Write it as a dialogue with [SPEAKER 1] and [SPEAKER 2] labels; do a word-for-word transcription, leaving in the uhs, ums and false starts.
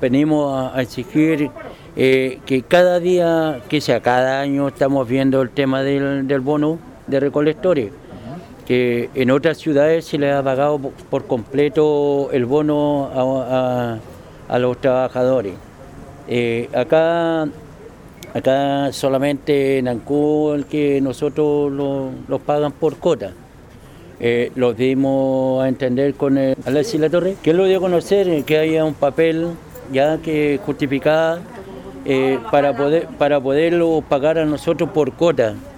[SPEAKER 1] venimos a, a exigir eh, que cada día, que sea cada año, estamos viendo el tema del, del bono de recolectores, que en otras ciudades se les ha pagado por completo el bono a, a, a los trabajadores. Eh, acá, acá solamente en Ancud el que nosotros lo, los pagan por cota. Eh, los dimos a entender con el Alexis Latorre, que él lo dio a conocer, que haya un papel ya que justificaba eh, para poder para poderlo pagar a nosotros por cota.